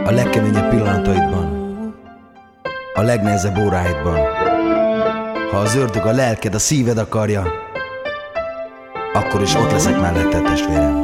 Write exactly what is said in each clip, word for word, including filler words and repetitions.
A legkeményebb pillanataidban, a legnehezebb óráidban, ha az ördög a lelked, a szíved akarja, akkor is ott leszek melletted, testvérem.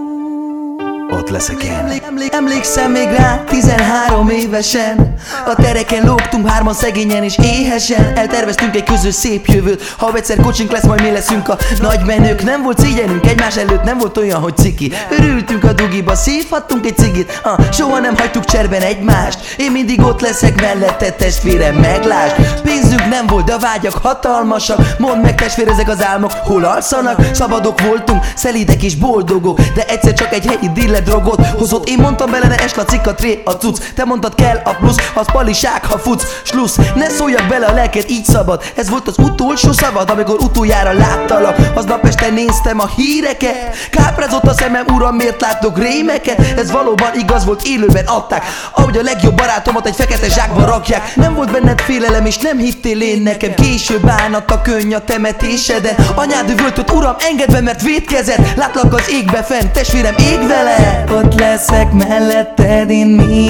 Ott leszek én. Emlék, emlékszem még rá, tizenhárom évesen a tereken lógtunk hárman szegényen és éhesen. Elterveztünk egy közös szép jövőt, ha egyszer kocsink lesz, majd mi leszünk a nagy menők. Nem volt szégyenünk egymás előtt, nem volt olyan, hogy ciki. Örültünk a dugiba, szívhattunk egy cigit, ah, soha nem hagytuk cserben egymást. Én mindig ott leszek mellette, testvérem, meglásd. Pénzünk nem volt, de a vágyak hatalmasak. Mondd meg, testvér, ezek az álmok hol alszanak? Szabadok voltunk, szelídek és boldogok, de egyszer csak egy helyi diller drogot hozott. Én mondtam bele, ne es la cikk, a tré, a cucc. Te mondtad, kell a plusz, az paliság, ha futsz. Slussz, ne szóljak bele a lelked, így szabad. Ez volt az utolsó szavad, amikor utoljára láttalak. Aznap este néztem a híreket, káprázott a szemem, uram, miért látok rémeket? Ez valóban igaz volt, élőben adták. Ahogy a legjobb barátomat egy fekete zsákba rakják. Nem volt benned félelem, és nem hittél én nekem. Később bánat a könny a temetéseden. Anyád üvöltött, uram, engedd be, mert vétkezett. Látlak az égbe fent, testvérem, ég vele. Ott leszek melletted, én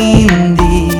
mindig,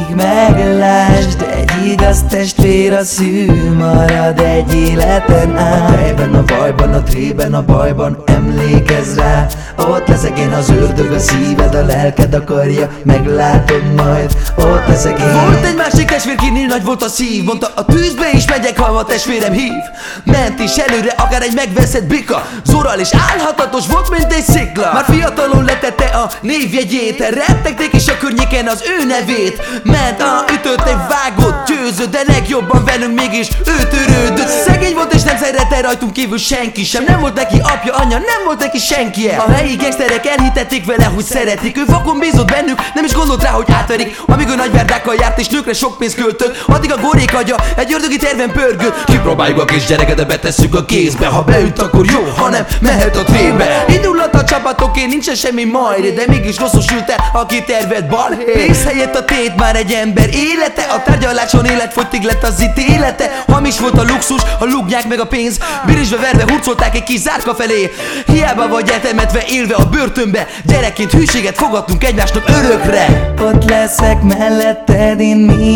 meglásd. Egy igaz testvér, a szű marad egy életen át. A tejben, a bajban, a trében, a bajban, emlékezz rá. Ott leszek én, az ördög, a szíved, a lelked akarja, meglátod majd. Ott leszek én. Volt egy másik testvér, kinél nagy volt a szív. Mondta, a tűzbe is megyek, ha a testvérem hív. Ment is előre, akár egy megveszett bika. Zoral és állhatatos volt, mint egy szikla. Már fiatalon letette a névjegyét, rettegték is a környéken az ő nevét. Ment, a ütött egy vágott győző, de legjobban velünk mégis ő törődött. Szegény volt és nem szerette rajtunk kívül senki sem. Nem volt neki apja, anya, nem volt neki senki. A helyi gangsterek elhitették vele, hogy szeretik. Ő vakon bízott bennük, nem is gondolt rá, hogy átverik. Amíg ő nagy verdákkal járt és nőkre sok pénzt költött, addig a górék agya egy ördögi terven pörgött. Kipróbáljuk a kis gyereket, de betesszük a kézbe. Ha beüt, akkor jó, ha nem, mehet a trébe. Indulhat a csapatoké, nincsen semmi majd, de mégis rosszul sült el, aki terved balhé. Pénz helyett a tét, már egy ember élete. A tárgyaláson életfogytig lett az ítélete. Hamis volt a luxus, a lugnyák meg a pénz. Birizsbe verve hurcolták egy kis zárka felé. Hiába vagy eltemetve, élve a börtönbe. Gyerekként hűséget fogadtunk egymásnak örökre. Ott leszek melletted, én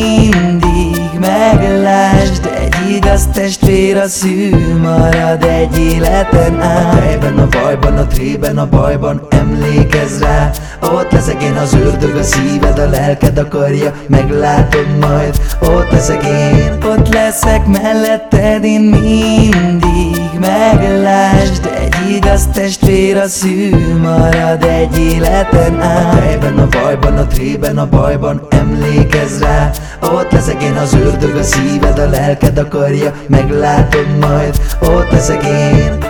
mindig, meglásd. Egy igaz testvér, a szű marad egy életen át. A tejben, a bajban, a trében, a bajban, emlékezz rá. Ott leszek én, az ördög, a szíved, a lelked akarja, meglátod majd. Ott leszek én. Ott leszek melletted, én mindig, meglásd. Egy igaz testvér, a szű marad egy életen át. A tejben, a bajban, a trében, a bajban, emlékezz rá. Ott leszek én, az ördög, a szíved, a lelked akarja, meglátod majd. Ott leszek én.